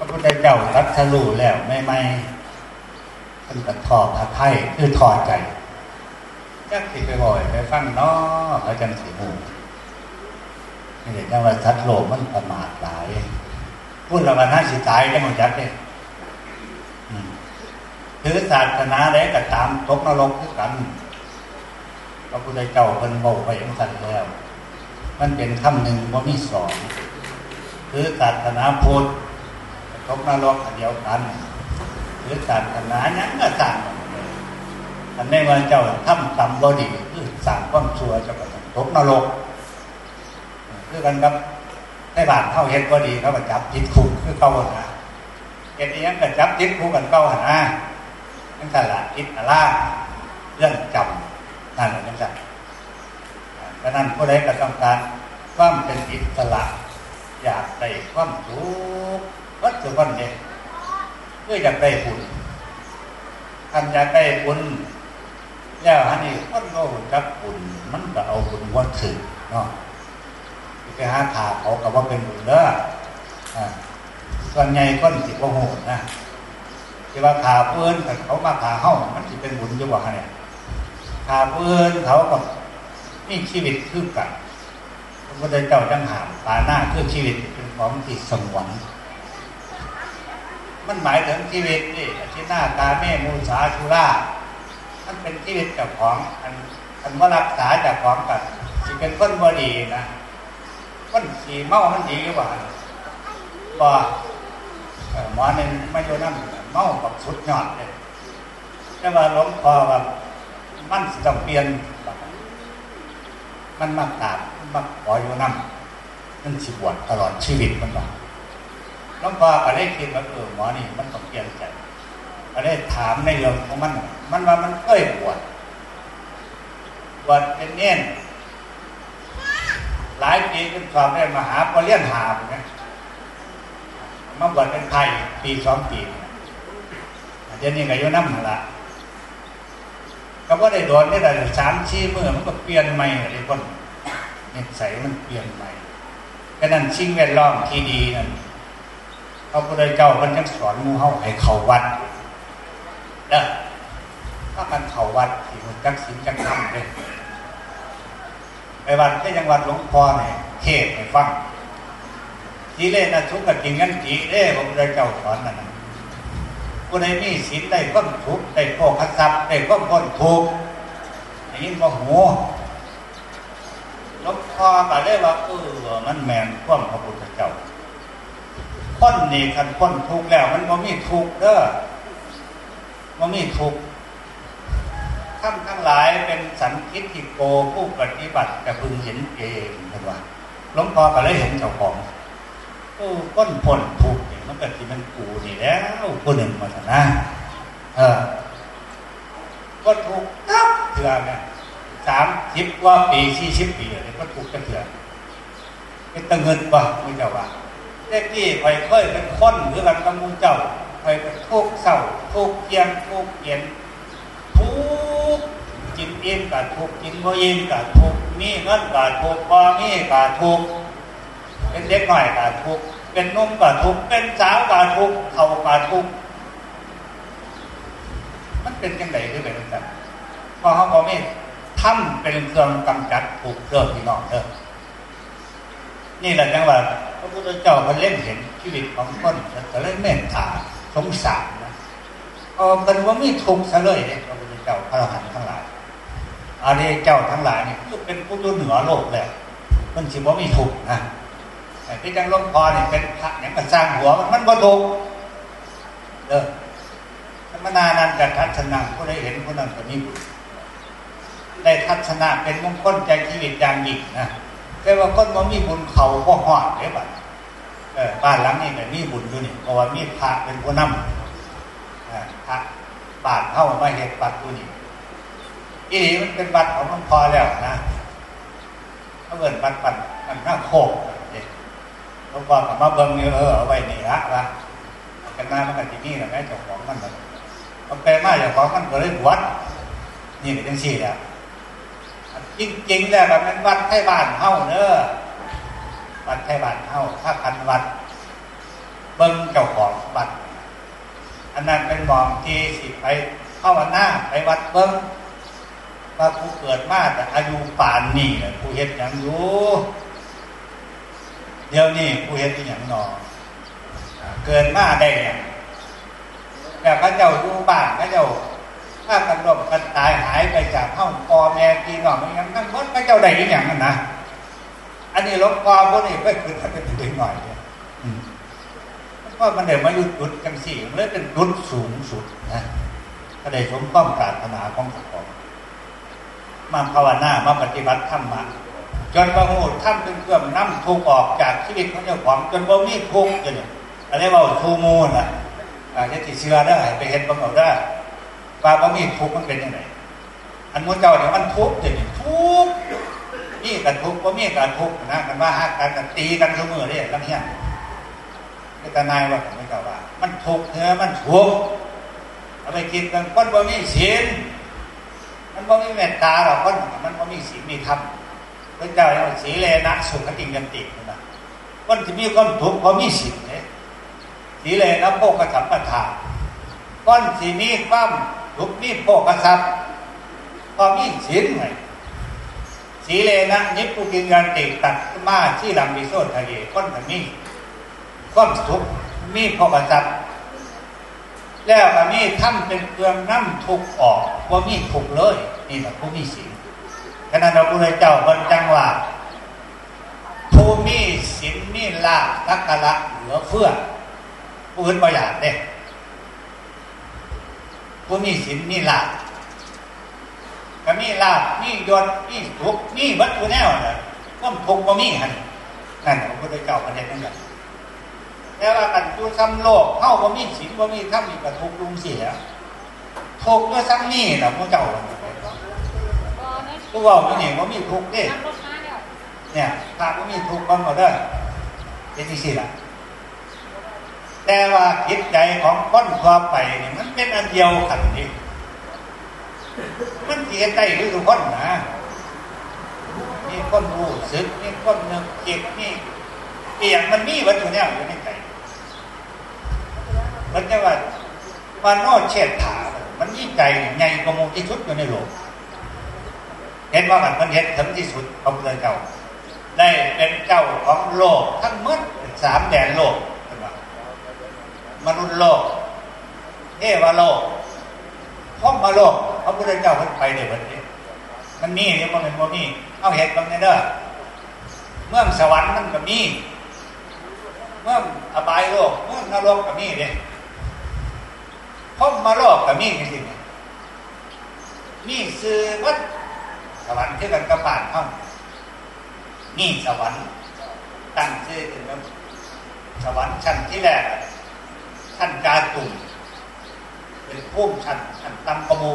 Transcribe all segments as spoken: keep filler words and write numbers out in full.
ระพุทธเจ้าตรัสรู้แล้วไม่ไม่ท่านก็ทอดพระไถ่คือทอดใจจักสิไปบ่อยไปฟังเนาะเขาจังสิฮู้นี่แหละจังว่าสัตว์โลกมันประมาทหลายพูดแล้วว่าน่าสิตายจังบ่จักเด้ถือศาสนาใดก็ตามตกนรกคือกันพระพุทธเจ้าเพิ่นเว้าไว้จังซั่นแล้วมันเป็นคำหนึ่งบ่มีสองถือศาสนาพุทธตกนรกอันเดียวกันถือศาสนาหยังก็ต่างกันเลยอันนี้ว่าเจ้าทำกรรมบ่ดีคือสร้างความชั่วเจ้าก็ต้องตกนรกคือกันกับในบ้านเฮาเฮ็ดบ่ดีเขาก็จับติดคุกคือเก่านะเฮ็ดอีหยังก็จับติดคุกกันเก่าหั่นนะนั่นก็ละอิสระเรื่องจำนั่นแหละนั่นจ้ะฉะนั้นผู้ใดก็ต้องการความเป็นอิสระอยากได้ความสุขวัตถุวันเด็กเพื่ออยากได้บุญท่านอยากได้บุญแล้วฮะนี่คนโง่จักบุญมันก็เอาบุญวันถือเนาะไปหาขาเขากับว่าเป็นบุญเด้อส่วนใหญ่คนสิบว่าโหดนะที่ว่าขาเพื่อนเขามาขาเฮ้ามันจะเป็นบุญอยู่บ่ฮะเนี่ยขาเพื่อนเขากับนี่ชีวิตคือกันพระพุทธเจ้าจังหามปาหน้าคือชีวิตเป็นของที่สงวนมันหมายถึงชีวิตนี่ที่หน้าตาแม่มูสาธุรามันเป็นชีวิตเจ้าของอันอันว่ารักษาเจ้าของกันที่เป็นคนบ่ดีนะคนสีเมามันดีหรือเปล่าบ่หมอหนึ่งไม่โยนั่นเมากับสุดยอดเลยแต่ว่าหลวงพ่อว่ามันต้องเปลี่ยนมันมากราบมากขอโยนั่นมันสิบวชตลอดชีวิตมันว่าหลวงพ่อก็ได้คิดว่าเออหมอนี่มันต้องเปลี่ยนใจก็ได้ถามในเรื่องของมันมันว่ามันเคยบวชบวชเป็นเน้นหลายปีจนสอบได้มหาปริญญาหาเหมือนกันมาบวชเป็นไทยปีสองปีเดี๋ยวนี้ก็อยู่น้ำหละก็ว่าได้โดนได้แต่สามชี้มือมันก็เปลี่ยนใหม่เลยคนนิสัยมันเปลี่ยนใหม่แค่นั้นสิ่งแวดล้อมที่ดีนั่นพระพุทธเจ้ามันยังสอนมูเฮาให้เข้าวัดเด้อถ้ามันเข้าวัดที่มันจักศีลจักธรรมเลยไปวัดที่จังหวัดหลวงพ่อเนี่ยเทศให้ฟังทีเล่นนะทุกข์กับจริงงั้นจีเด้พระพุทธเจ้าสอนนั่นผู้ใดมีศีลได้ความทุกข์ได้โภคทรัพย์ได้ความพ้นทุกข์อย่างนี้ก็หัวหลวงพ่อก็เลยว่าเออมันแม่นความพระพุทธเจ้าพ้นนี่คันพ้นทุกข์แล้วมันบ่มีทุกข์เด้อบ่มีทุกข์ท่านทั้งหลายเป็นสันทิฏฐิโกผู้ปฏิบัติจะพึงเห็นเองนะว่าหลวงพ่อก็เลยเห็นเจ้าของโอ้ก้นพ้นทุกข์นี่มันก็ที่มันกูนี่แล้วผู้หนึ่งมาซะนะเออก็ทุกข์นับเถื่อเนี่ยสามสิบกว่าปีสี่สิบปีเลยก็ทุกข์กันเถื่อเป็นตะเงินบ่มึงเจ้าว่าเด็กที่คอยเคยเป็นคนหรือกันกับมูเจ้าคอยเป็นทุกข์เศร้าทุกข์เย็นทุกข์เย็นทุกข์กินอิ่มกับทุกข์กินบ่อิ่มกับทุกข์มีเงินกับทุกข์บ่มีกับทุกข์เป็นเด็กหน่อยกับทุกข์เป็นนุ่มกับทุกข์เป็นสาวกับทุกข์เฒ่ากับทุกข์มันเป็นจังได๋คือเป็นจังซั่นพอเฮาบ่มีทำเป็นเครื่องกำจัดทุกข์เด้อพี่น้องเด้อนี่แหละจังว่าพระพุทธเจ้าเพิ่นเล่นเห็นชีวิตของคนก็เลยเมตตาสงสารนะเออเป็นว่ามีทุกข์ซะเลยเนี่ยพระพุทธเจ้าพระอรหันต์ทั้งหลายอันนี้เจ้าทั้งหลายนี่คือเป็นผู้อยู่เหนือโลกแล้วมันสิบ่มีทุกข์นะแต่ที่จังหลวงพ่อนี่เป็นพระหยังก็สร้างหัวมันมันบ่ทุกข์เด้อธรรมนานันจะทัศนะผู้ใดเห็นผู้นั้นก็มีบุญได้ทัศนะเป็นมงคลใจชีวิตอย่างยิ่งนะแต่ว่าคนบ่มีบุญเขาบ่ฮอดเด้บัดเออบ้านหลังนี้ก็มีบุญอยู่นี่เพราะว่ามีพระเป็นผู้นำอ่าพระบ้านเฮามาเฮ็ดวัดอยู่นี่อีนี่มันเป็นวัดของหลวงพ่อแล้วนะเขาเอิ้นวัดปันมันหน้าโคกเด้หลวงพ่อก็มาเบิ่งอยู่เออเอาไว้นี่ละว่ากันมามันก็สิมีแล้วแม่เจ้าของมันน่ะเอาไปมาเจ้าของมันก็เลยบวชนี่ก็จังซี่แหละจริงๆแล้วแบบนั้นวัดไทยบ้านเฮาเด้อวัดไทยบ้านเฮาถ้าคันวัดเบิ่งเจ้าของนั้นเป็นมองที่สิไปเข้าวันหน้าไปวัดเบิ้งว่าผู้เกิดมาแต่อายุป่านนี่แหละผู้เฮ็ดอย่างอยู่เดี๋ยวนี้ผู้เฮ็ดอย่างหนอเกิดมาได้เนี่ยแต่พระเจ้าอยู่บ้านพระเจ้าถ้ากันร่วมกันตายหายไปจากห้องพ่อแม่พี่น้องอย่างนั้นพระเจ้าได้อย่างนั้นนะอันนี้หลวงพ่อพวกนี้ไม่คือท่านเป็นถึงหน่อยเนี่ยเพราะมันเดี๋ยวมาหยุดหยุดกันสี่มันเลยเป็นรุดสูงสุดนะก็ได้สมความปรารถนาของสังคมมาภาวนามาปฏิบัติธรรมะจนบางหูท่านเป็นเครื่องนำทุกข์ออกจากชีวิตของเจ้าของจนบ่มีทุกข์จนเนี่ยอะไรว่าทูมูลอ่ะอาจจะติดเชื้อได้ไปเห็นบางเอาได้ว่าบ่มีทุกข์มันเป็นยังไงอันมูลเจ้าเนี่ยมันทุกข์จนทุกข์นี่กันทุกข์บ่มีกันทุกข์นะกันว่าหักกันกันตีกันเสมอเลยลำเฮียนไม่ตานายว่าไม่กล่าวว่ามันทุกข์เนื้อมันทุกข์เอาไปกินกันคนบ่มีศีลมันบ่มีเมตตาหรอกคนมันบ่มีศีลมีธรรมพระเจ้าเรียกว่าสีเลนะสุขติยันตินะคนที่มีความทุกข์เพราะมีศีลเนี่ยสีเลนะโภคทรัพย์ประทานคนที่มีความทุกข์มีโภคทรัพย์เพราะมีศีลไงสีเลนะนิพพุติยันติตัดมาที่ลำวิโสทะเลคนที่มีความทุกข์มีโภคทรัพย์แล้วก็มีทำเป็นเครื่องน้ำทุกข์ออกว่ามีทุกข์เลยนี่แหละผู้มีศีลขณะเราพระเจ้าคนจังว่าผู้มีศีลมีลาภสักการะเหลือเฟือผู้อื่นบ่อยากเด้ผู้มีศีลมีลาภก็มีลาภมียศมีทุกข์มีวัตถุแนวน่ะก็ทุกข์บ่มีหั่นนั่นพระพุทธเจ้าประเด็นนั่นแหละแต่ว่ากันอยู่ซ้ำโลกเฮาบ่มีศีลบ่มีธรรมนี่ก็ทุกข์ลุงเสียทุกข์ด้วยซ้ำนี่ล่ะพระเจ้าผู้ว่าผู้นี่บ่มีทุกข์เด้เนี่ยถ้าบ่มีทุกข์บ่เอาเด้อเป็นจังซี่ล่ะแต่ว่าจิตใจของคนทั่วไปนี่มันเป็นอันเดียวกันนี่มันสิเฮ็ดได้คือทุกคนนะมีคนรู้สึกมีคนนึกคิดนี่เอียงมันมีวัตถุแนวอยู่ในใจมันจะว่ามาโนเชษฐามันมีใจใหญ่กว่าหมู่ที่สุดอยู่ในโลกเห็นว่ามันมันเห็นถึงที่สุดของพระเจ้าได้เป็นเจ้าของโลกทั้งหมดสามแดนโลกมนุษย์โลกเทวโลกพรหมโลกพระพุทธเจ้ามันไปได้หมดเลยมันมีหรือมันบ่มีเอาเห็นบางเด้อเมืองสวรรค์มันก็มีเมืองอบายโลกเมืองนรกก็มีเด้พรหมโลกก็มีจริงๆมีชื่อวัดสวรรค์คือกันกับบ้านเฮานี่สวรรค์ตั้งชื่อขึ้นว่าสวรรค์ชั้นที่แรกชั้นกาตุมเป็นภูมิชั้นชั้นต่ำกว่าหมู่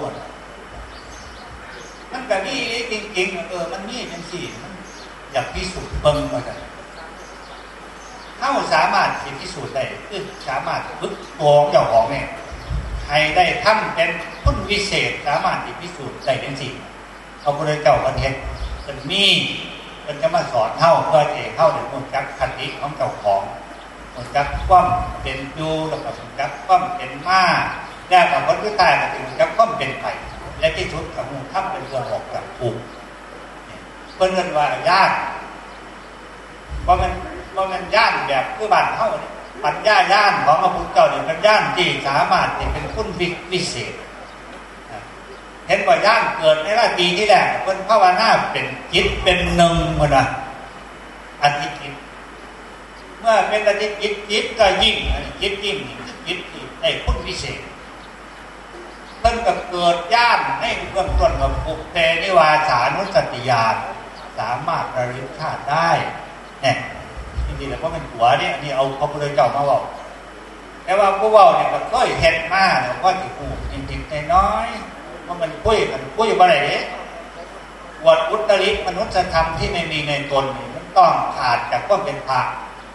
มันก็มีจริงๆเออมันมีจังซี่มันอยากพิสูจน์เบิ่งว่าจังเฮาสามารถสิพิสูจน์ได้คือสามารถฝึกตัวเจ้าของเนี่ยให้ได้ทำเป็นคนวิเศษสามารถสิพิสูจน์ได้จังซี่พระพุทธเจ้าประเทศมันมีมันจะมาสอนเฮาเพื่อให้เฮาได้รู้จักคติของเจ้าของรู้จักความเป็นอยู่แล้วก็รู้จักความเป็นมาแล้วก็คนที่ตายก็รู้จักความเป็นไปและที่สุดก็รู้ทำเป็นตัวออกจากทุกข์เพิ่นเรียกว่าญาติบ่มันบ่มันญาติแบบคือบ้านเฮานี่ปัญญาญาณของพระพุทธเจ้านี่เป็นญาณที่สามารถที่เป็นคุณวิเศษเห็นว่าย่างเกิดในราตรีที่แรกเป็นภาวนาเป็นจิตเป็นหนึ่งหมดนะอธิจิตเมื่อเป็นอธิจิตจิตก็ยิ่งจิตยิ่งจิตที่ได้คุณวิเศษเพิ่นก็เกิดย่านในเบื้องต้นกับปุเตนิวาสานุสติญาณสามารถระลึกชาติได้เนี่ยจริงๆแล้วก็เป็นหัวเนี่ยนี่เอาพระพุทธเจ้ามาบอกแต่ว่าผู้ว่าเนี่ยก็เคยเห็นมาแล้วก็ติดหูจริงๆน้อยว่ามันคุยกันคุยอะไรเนี่ยวัดอุตริมนุษยธรรมที่ไม่มีในตนมันต้องขาดจากความเป็นพระ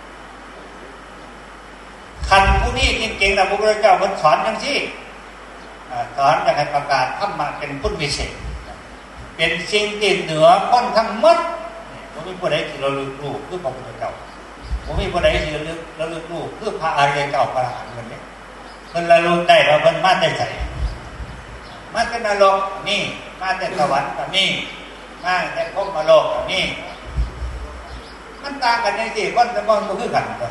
คันผู้นี้จริงๆนะพระพุทธเจ้ามันสอนอย่างที่สอนจะให้ประกาศธรรมะเป็นพุทธวิเศษเป็นสิ่งที่เหนือพ้นทั้งหมดผมมีผู้ใดที่เราลึกรู้คือพระพุทธเจ้าผมมีผู้ใดที่เราลึกเราลึกรู้คือพระอริยเจ้าพระอรหันต์คนนี้เพิ่นระลึกได้ว่าเพิ่นมาแต่ไสมาแต่นรกนี่มาแต่สวรรค์ก็มีมาแต่พรหมโลกก็มีมันต่างกันในที่คนจะมองบ่คือกันก็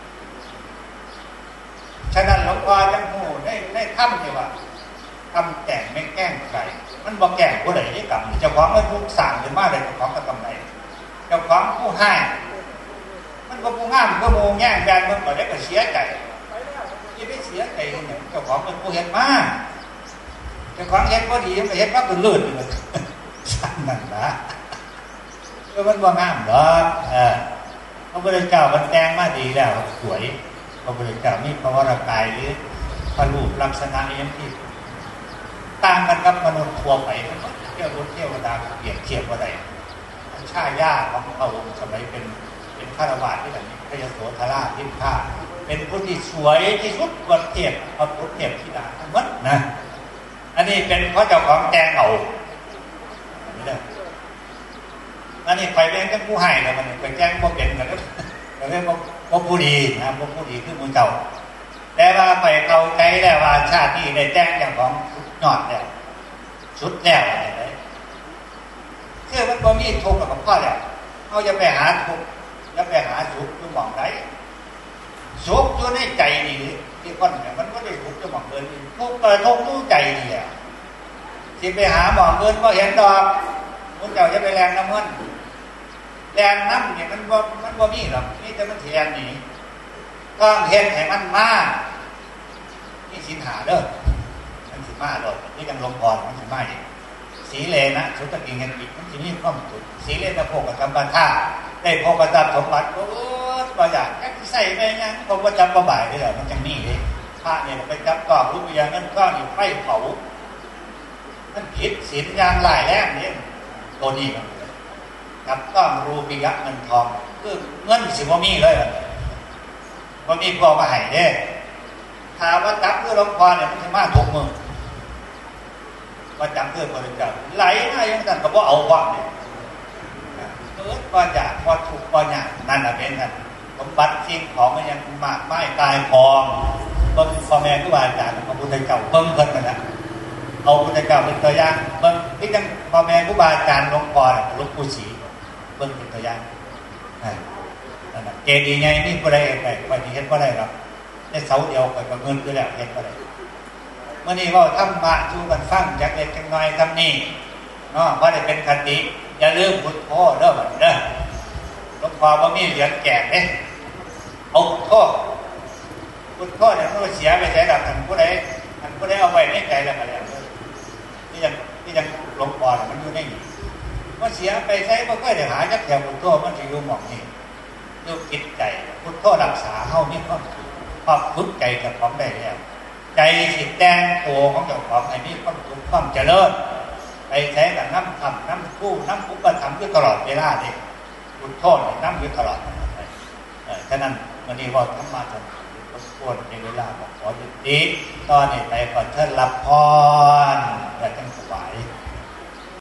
ฉะนั้นหลวงพ่อจังฮู้ได้ได้คำนี่ว่าทำแต่งไม่แกล้งใครมันบ่แกล้งผู้ใดได้กรรมเจ้าของมันทุกสร้างขึ้นมาได้เจ้าของก็กำไรเจ้าของผู้ให้มันก็ผู้งามก็โมแง่งแบนมันก็ได้ก็เสียใจที่ได้เสียใจเนี่ยเจ้าของเป็นผู้เฮ็ดมาเจ้าของเฮ็ดบ่ดีมันก็เฮ็ดมาก็ลื่นเลยสั่นนั่นล่ะก็มันบ่งามดอกเออพระพุทธเจ้ามันแต่งมาดีแล้วสวยพระพุทธเจ้ามีพระวรกายหรือพระรูปลักษณะอย่างที่ต่างกันกับมนุษย์ทั่วไปเที่ยวรถเที่ยวดาเปรียบเทียบว่าใดชาญาของพระองค์สมัยเป็นเป็นฆราวาสที่แบบนี้พระยโสธราทิมข้าเป็นผู้ที่สวยที่สุดกว่าเทียบพระพุทธเทียบที่ดาทั้งหมดนะอันนี้เป็นเพราะเจ้าของแจงเอาไม่ได้อันนี้ไปเป็นกันผู้ให้แล้วมันไปแจ้งว่าเป็นกันแล้วแต่เรื่องว่าผู้ดีนะว่าผู้ดีคือมูเจ้าแต่ว่าไปเข้าใจแล้วว่าชาตินี้ได้แจ้งอย่างของนอดแล้วสุดแล้วอะไรคือมันบ่มีทุกข์กับพ่อแล้วเขาจะไปหาทุกข์จะไปหาสุขอยู่หม่องใดสุขอยู่ในใจนี่ที่คนเนี่ยมันก็ได้ทุกข์อยู่หม่องเดินทุกข์ก็ทุกข์อยู่ใจนี่อ่ะที่ไปหาหม่องเดินก็เห็นดอกมุนเจ้าจะไปแรงน้ำมันแรงน้ำเนี่ยมันบ่มันบ่มีหรอกนี่แต่มันเทียนนี่ต้องเห็นให้มันมานี่สินหาเด้อมันสิมาโดดนี่ยังลงพรมันสิมาอีกสีเลนะสุตกิงเงินอีกมันสิมีความสุขสีเลนะโภกสัมปทาได้โภกทรัพย์สมบัติโอ้บ่อยากแค่ใส่ไปยังผมว่าจำบ่บ่ายได้เหรอมันจังนี่เลยพระเนี่ยไปจับก้อนรูปอย่างนั้นก้อนนี่ไฟเผามันผิดศีลอย่างหลายแรงนี่ตัวนี้จับก้อนรูปียะเงินทองคือเงินสิบ่มีเลยบ่มีพอมาให้เด้ถ้าว่าจับเพื่อหลวงพ่อเนี่ยมันจะมาถูกมือว่าจับเพื่อพระเจ้าไหลมาอย่างนั้นก็บ่เอาความเนี่ยเกิดว่าอยากว่าถูกว่าอยากนั่นน่ะเป็นนั่นสมบัติสิ่งของมันยังมากมายกายพองเบิ่งพ่อแม่ครูบาอาจารย์พระพุทธเจ้าเบิ่งเพิ่นนั่นน่ะเอาพระพุทธเจ้าเป็นตัวอย่างเบิ่งที่จังพ่อแม่ครูบาอาจารย์หลวงพ่อหลวงปู่ศรีเบิ่งเป็นตัวอย่างนั่นน่ะเจดีย์ใหญ่นี่บ่ได้ไปไปที่เฮ็ดบ่ได้หรอกได้เสาเดียวไปก็เงินอยู่แล้วเฮ็ดบ่ได้เมื่อนี้ว่าธรรมะสู่กันฟังจักเล็กจักน้อยทำนี่เนาะบ่ได้เป็นคติอย่าลืมพุทโธเด้อบัดเด้อหลวงพ่อบ่มีเหรียญแจกเด้เอาพุทโธพุทโธเนี่ยมันเสียไปไสดอกท่านผู้ใดท่านผู้ใดเอาไว้ในใจแล้วก็แล้วนี่ยังนี่ยังหลวงพ่อมันอยู่ในนี่มันเสียไปไสบ่เคยได้หาจักแถวพุทโธมันสิอยู่หม่องนี้อยู่จิตใจพุทโธรักษาเฮามีความสุขความทุกข์ใจกับของได้แล้วใจสิแต่งตัวของเจ้าของให้มีความสุขความเจริญไปใช้กับน้ำธรรมน้ำคู่น้ำอุปธรรมอยู่ตลอดเวลาเด็กพุทโธน้ำอยู่ตลอดฉะนั้นวันนี้ว่าธรรมะจนรบกวนในเวลาขอหยุดดีตอนนี้ไปก่อนเชิญรับพรแต่จัง